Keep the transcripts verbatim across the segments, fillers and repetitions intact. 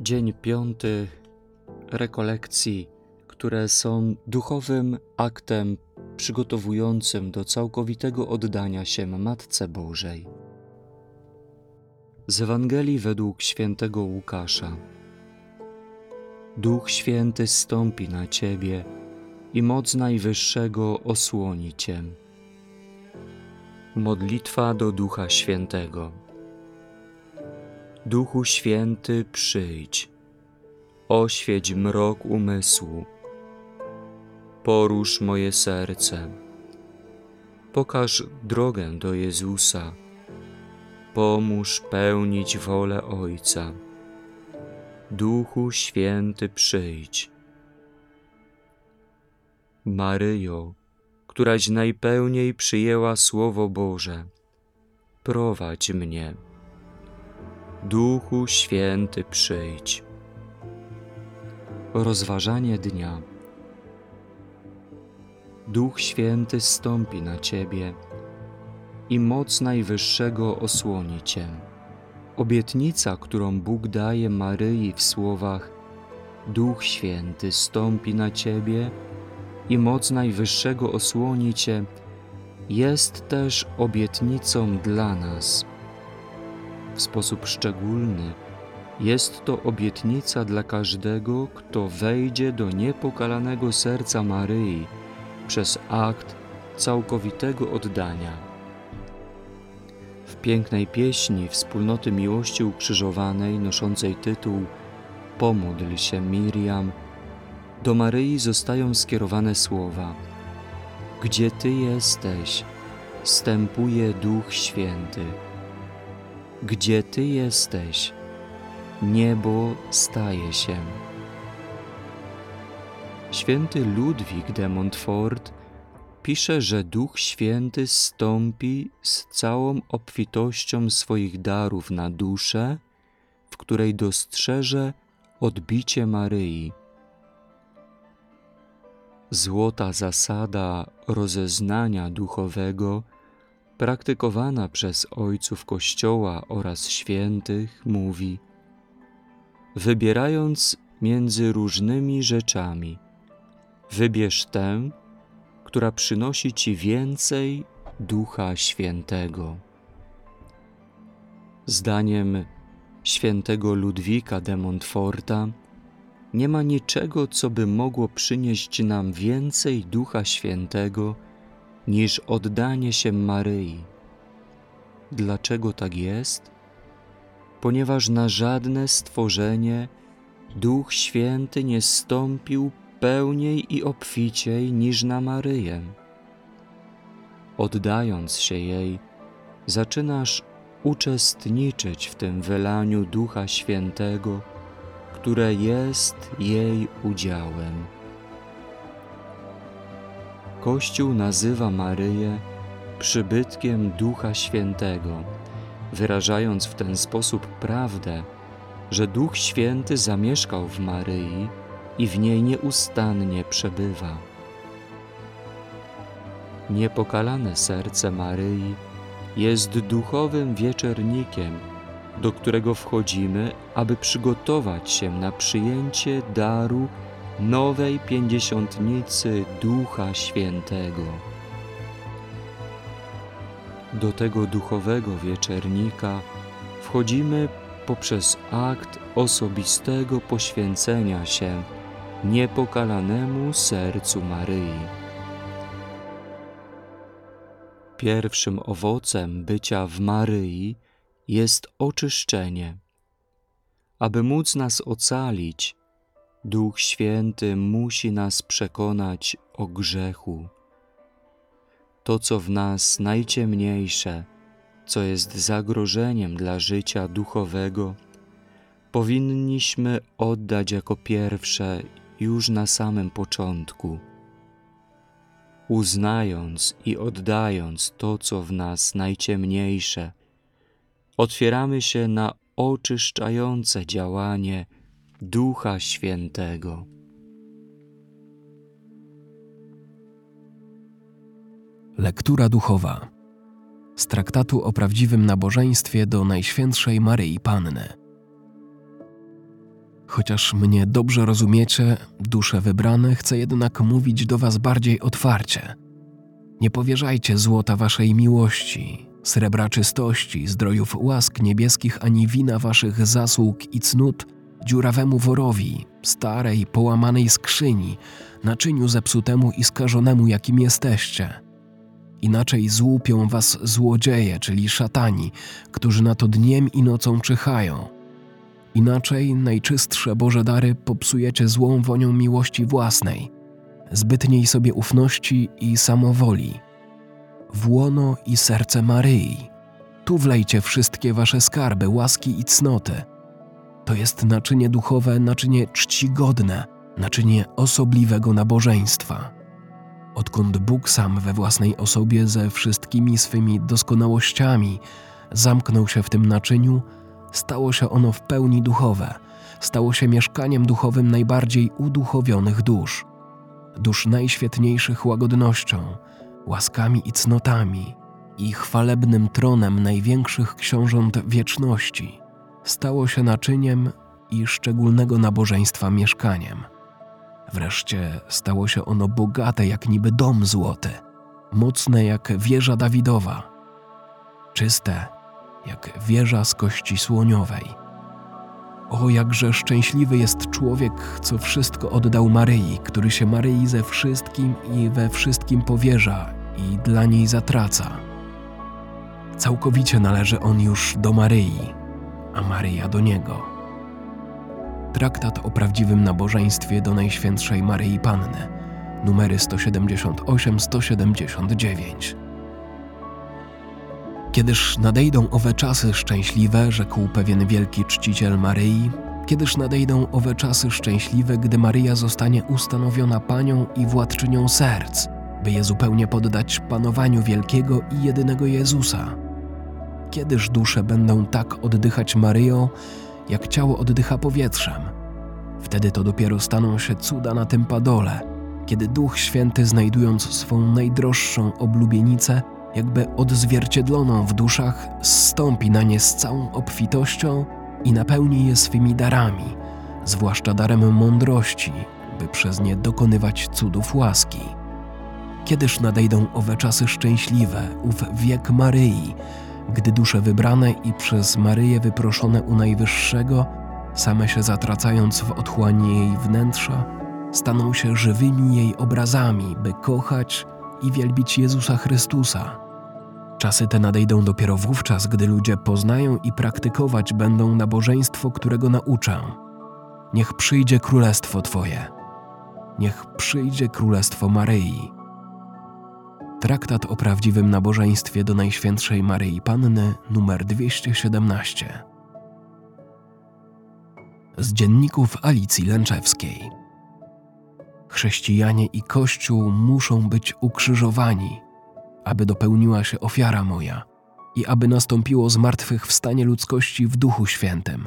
Dzień piąty rekolekcji, które są duchowym aktem przygotowującym do całkowitego oddania się Matce Bożej. Z Ewangelii według świętego Łukasza. Duch Święty zstąpi na Ciebie i moc Najwyższego osłoni Cię. Modlitwa do Ducha Świętego. Duchu Święty, przyjdź, oświeć mrok umysłu, porusz moje serce, pokaż drogę do Jezusa, pomóż pełnić wolę Ojca. Duchu Święty, przyjdź. Maryjo, któraś najpełniej przyjęła Słowo Boże, prowadź mnie. Duchu Święty, przyjdź. Rozważanie dnia. Duch Święty zstąpi na Ciebie i moc Najwyższego osłoni Cię. Obietnica, którą Bóg daje Maryi w słowach Duch Święty zstąpi na Ciebie i moc Najwyższego osłoni Cię, jest też obietnicą dla nas. W sposób szczególny jest to obietnica dla każdego, kto wejdzie do niepokalanego serca Maryi przez akt całkowitego oddania. W pięknej pieśni Wspólnoty Miłości Ukrzyżowanej noszącej tytuł Pomódl się, Miriam, do Maryi zostają skierowane słowa: Gdzie Ty jesteś, zstępuje Duch Święty. Gdzie Ty jesteś, niebo staje się. Święty Ludwik de Montfort pisze, że Duch Święty zstąpi z całą obfitością swoich darów na duszę, w której dostrzeże odbicie Maryi. Złota zasada rozeznania duchowego, praktykowana przez ojców Kościoła oraz świętych, mówi: wybierając między różnymi rzeczami, wybierz tę, która przynosi Ci więcej Ducha Świętego. Zdaniem świętego Ludwika de Montforta nie ma niczego, co by mogło przynieść nam więcej Ducha Świętego niż oddanie się Maryi. Dlaczego tak jest? Ponieważ na żadne stworzenie Duch Święty nie zstąpił pełniej i obficiej niż na Maryję. Oddając się jej, zaczynasz uczestniczyć w tym wylaniu Ducha Świętego, które jest jej udziałem. Kościół nazywa Maryję przybytkiem Ducha Świętego, wyrażając w ten sposób prawdę, że Duch Święty zamieszkał w Maryi i w niej nieustannie przebywa. Niepokalane serce Maryi jest duchowym wieczernikiem, do którego wchodzimy, aby przygotować się na przyjęcie daru nowej pięćdziesiątnicy Ducha Świętego. Do tego duchowego wieczernika wchodzimy poprzez akt osobistego poświęcenia się niepokalanemu sercu Maryi. Pierwszym owocem bycia w Maryi jest oczyszczenie. Aby móc nas ocalić, Duch Święty musi nas przekonać o grzechu. To, co w nas najciemniejsze, co jest zagrożeniem dla życia duchowego, powinniśmy oddać jako pierwsze już na samym początku. Uznając i oddając to, co w nas najciemniejsze, otwieramy się na oczyszczające działanie Ducha Świętego. Lektura duchowa z traktatu o prawdziwym nabożeństwie do Najświętszej Maryi Panny. Chociaż mnie dobrze rozumiecie, dusze wybrane, chcę jednak mówić do was bardziej otwarcie. Nie powierzajcie złota waszej miłości, srebra czystości, zdrojów łask niebieskich, ani wina waszych zasług i cnót dziurawemu worowi, starej, połamanej skrzyni, naczyniu zepsutemu i skażonemu, jakim jesteście. Inaczej złupią was złodzieje, czyli szatani, którzy na to dniem i nocą czyhają. Inaczej najczystsze Boże dary popsujecie złą wonią miłości własnej, zbytniej sobie ufności i samowoli. W łono i serce Maryi. Tu wlejcie wszystkie wasze skarby, łaski i cnoty. To jest naczynie duchowe, naczynie czcigodne, naczynie osobliwego nabożeństwa. Odkąd Bóg sam we własnej osobie ze wszystkimi swymi doskonałościami zamknął się w tym naczyniu, stało się ono w pełni duchowe, stało się mieszkaniem duchowym najbardziej uduchowionych dusz, dusz najświetniejszych łagodnością, łaskami i cnotami i chwalebnym tronem największych książąt wieczności, stało się naczyniem i szczególnego nabożeństwa mieszkaniem. Wreszcie stało się ono bogate jak niby dom złoty, mocne jak wieża Dawidowa, czyste jak wieża z kości słoniowej. O, jakże szczęśliwy jest człowiek, co wszystko oddał Maryi, który się Maryi ze wszystkim i we wszystkim powierza i dla niej zatraca. Całkowicie należy on już do Maryi, a Maryja do niego. Traktat o prawdziwym nabożeństwie do Najświętszej Maryi Panny, numery sto siedemdziesiąt osiem sto siedemdziesiąt dziewięć. Kiedyż nadejdą owe czasy szczęśliwe, rzekł pewien wielki czciciel Maryi, kiedyż nadejdą owe czasy szczęśliwe, gdy Maryja zostanie ustanowiona Panią i władczynią serc, by je zupełnie poddać panowaniu wielkiego i jedynego Jezusa. Kiedyż dusze będą tak oddychać Maryją, jak ciało oddycha powietrzem. Wtedy to dopiero staną się cuda na tym padole, kiedy Duch Święty, znajdując swą najdroższą oblubienicę, jakby odzwierciedloną w duszach, zstąpi na nie z całą obfitością i napełni je swymi darami, zwłaszcza darem mądrości, by przez nie dokonywać cudów łaski. Kiedyż nadejdą owe czasy szczęśliwe, ów wiek Maryi, gdy dusze wybrane i przez Maryję wyproszone u Najwyższego, same się zatracając w otchłani jej wnętrza, staną się żywymi jej obrazami, by kochać i wielbić Jezusa Chrystusa. Czasy te nadejdą dopiero wówczas, gdy ludzie poznają i praktykować będą nabożeństwo, którego nauczę. Niech przyjdzie królestwo Twoje. Niech przyjdzie królestwo Maryi. Traktat o prawdziwym nabożeństwie do Najświętszej Maryi Panny, numer dwieście siedemnaście. Z dzienników Alicji Lęczewskiej. Chrześcijanie i Kościół muszą być ukrzyżowani, aby dopełniła się ofiara moja i aby nastąpiło zmartwychwstanie ludzkości w Duchu Świętym.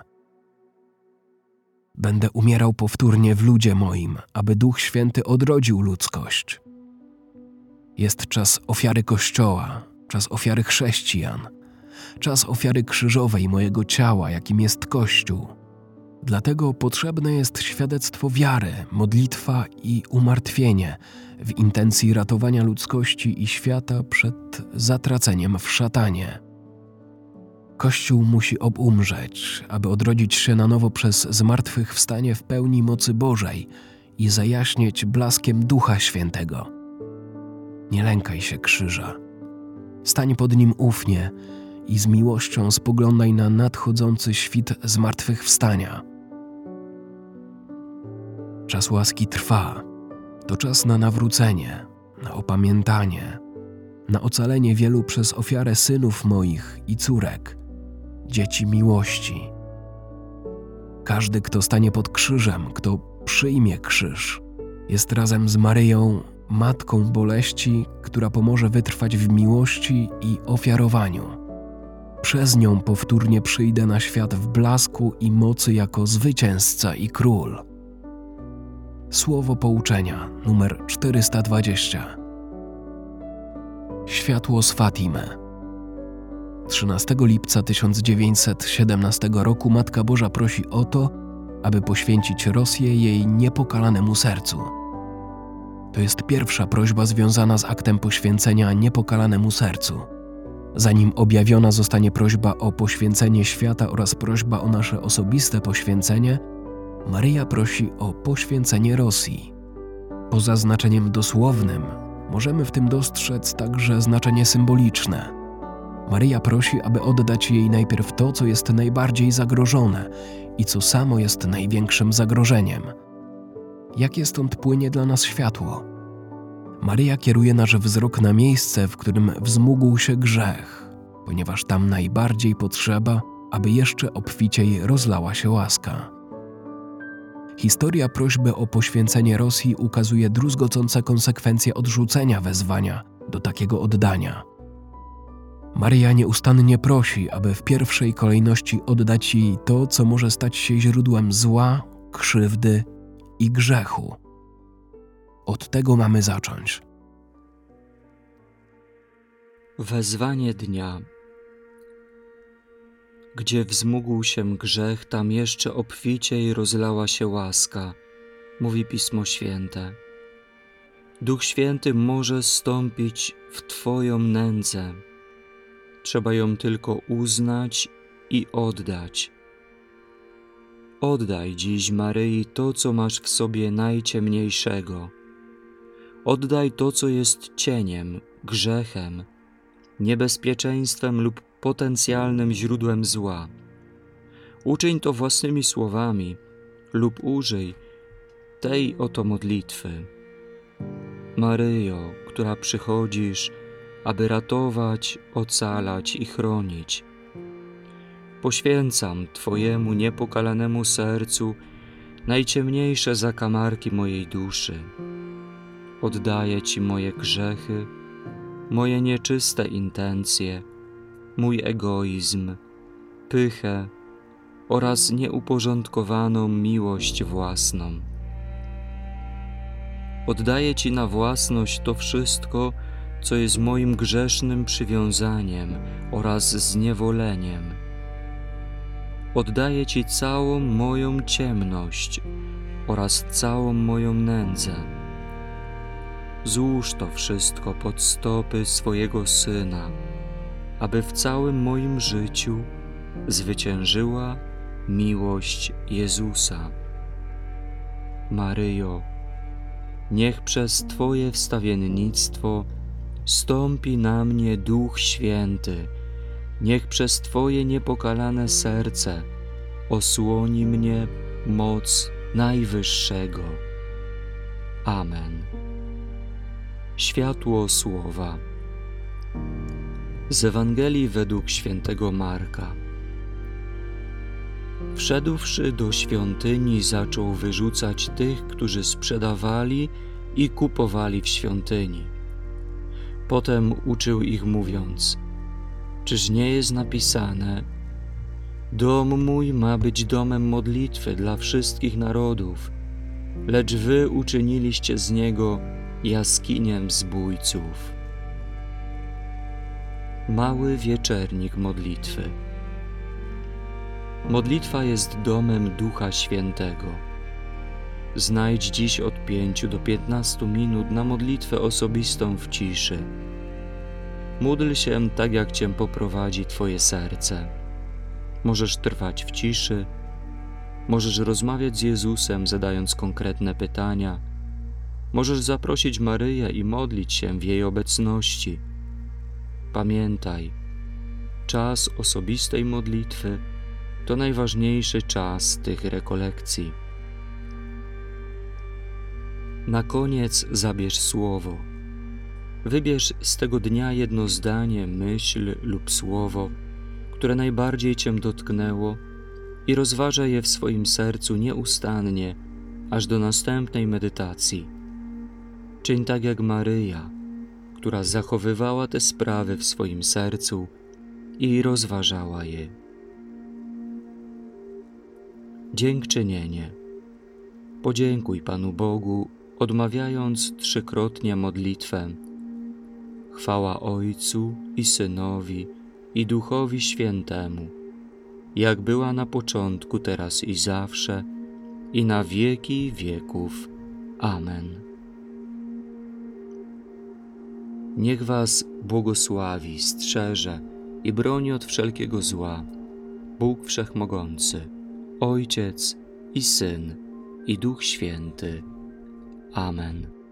Będę umierał powtórnie w ludzie moim, aby Duch Święty odrodził ludzkość. Jest czas ofiary Kościoła, czas ofiary chrześcijan, czas ofiary krzyżowej mojego ciała, jakim jest Kościół. Dlatego potrzebne jest świadectwo wiary, modlitwa i umartwienie w intencji ratowania ludzkości i świata przed zatraceniem w szatanie. Kościół musi obumrzeć, aby odrodzić się na nowo przez zmartwychwstanie w pełni mocy Bożej i zajaśnieć blaskiem Ducha Świętego. Nie lękaj się krzyża. Stań pod nim ufnie i z miłością spoglądaj na nadchodzący świt zmartwychwstania. Czas łaski trwa. To czas na nawrócenie, na opamiętanie, na ocalenie wielu przez ofiarę synów moich i córek, dzieci miłości. Każdy, kto stanie pod krzyżem, kto przyjmie krzyż, jest razem z Maryją, matką boleści, która pomoże wytrwać w miłości i ofiarowaniu. Przez nią powtórnie przyjdę na świat w blasku i mocy jako zwycięzca i król. Słowo pouczenia numer czterysta dwadzieścia. Światło z Fatimy. trzynastego lipca tysiąc dziewięćset siedemnastego roku Matka Boża prosi o to, aby poświęcić Rosję jej niepokalanemu sercu. To jest pierwsza prośba związana z aktem poświęcenia niepokalanemu sercu. Zanim objawiona zostanie prośba o poświęcenie świata oraz prośba o nasze osobiste poświęcenie, Maryja prosi o poświęcenie Rosji. Poza znaczeniem dosłownym, możemy w tym dostrzec także znaczenie symboliczne. Maryja prosi, aby oddać jej najpierw to, co jest najbardziej zagrożone i co samo jest największym zagrożeniem. Jakie stąd płynie dla nas światło? Maryja kieruje nasz wzrok na miejsce, w którym wzmógł się grzech, ponieważ tam najbardziej potrzeba, aby jeszcze obficiej rozlała się łaska. Historia prośby o poświęcenie Rosji ukazuje druzgocące konsekwencje odrzucenia wezwania do takiego oddania. Maryja nieustannie prosi, aby w pierwszej kolejności oddać jej to, co może stać się źródłem zła, krzywdy i grzechu. Od tego mamy zacząć. Wezwanie dnia. Gdzie wzmógł się grzech, tam jeszcze obficiej rozlała się łaska, mówi Pismo Święte. Duch Święty może stąpić w Twoją nędzę. Trzeba ją tylko uznać i oddać. Oddaj dziś Maryi to, co masz w sobie najciemniejszego. Oddaj to, co jest cieniem, grzechem, niebezpieczeństwem lub potencjalnym źródłem zła. Uczyń to własnymi słowami lub użyj tej oto modlitwy. Maryjo, która przychodzisz, aby ratować, ocalać i chronić, poświęcam Twojemu niepokalanemu sercu najciemniejsze zakamarki mojej duszy. Oddaję Ci moje grzechy, moje nieczyste intencje, mój egoizm, pychę oraz nieuporządkowaną miłość własną. Oddaję Ci na własność to wszystko, co jest moim grzesznym przywiązaniem oraz zniewoleniem. Oddaję Ci całą moją ciemność oraz całą moją nędzę. Złóż to wszystko pod stopy swojego Syna, aby w całym moim życiu zwyciężyła miłość Jezusa. Maryjo, niech przez Twoje wstawiennictwo stąpi na mnie Duch Święty, niech przez Twoje niepokalane serce osłoni mnie moc Najwyższego. Amen. Światło Słowa. Z Ewangelii według świętego Marka. Wszedłszy do świątyni, zaczął wyrzucać tych, którzy sprzedawali i kupowali w świątyni. Potem uczył ich, mówiąc: czyż nie jest napisane: dom mój ma być domem modlitwy dla wszystkich narodów, lecz wy uczyniliście z niego jaskiniem zbójców. Mały wieczernik modlitwy. Modlitwa jest domem Ducha Świętego. Znajdź dziś od pięciu do piętnastu minut na modlitwę osobistą w ciszy. Módl się tak, jak Cię poprowadzi Twoje serce. Możesz trwać w ciszy, możesz rozmawiać z Jezusem, zadając konkretne pytania. Możesz zaprosić Maryję i modlić się w jej obecności. Pamiętaj, czas osobistej modlitwy to najważniejszy czas tych rekolekcji. Na koniec zabierz słowo. Wybierz z tego dnia jedno zdanie, myśl lub słowo, które najbardziej Cię dotknęło i rozważaj je w swoim sercu nieustannie, aż do następnej medytacji. Czyń tak jak Maryja, która zachowywała te sprawy w swoim sercu i rozważała je. Dziękczynienie. Podziękuj Panu Bogu, odmawiając trzykrotnie modlitwę. Chwała Ojcu i Synowi i Duchowi Świętemu, jak była na początku, teraz i zawsze, i na wieki wieków. Amen. Niech was błogosławi, strzeże i broni od wszelkiego zła Bóg Wszechmogący, Ojciec i Syn, i Duch Święty. Amen.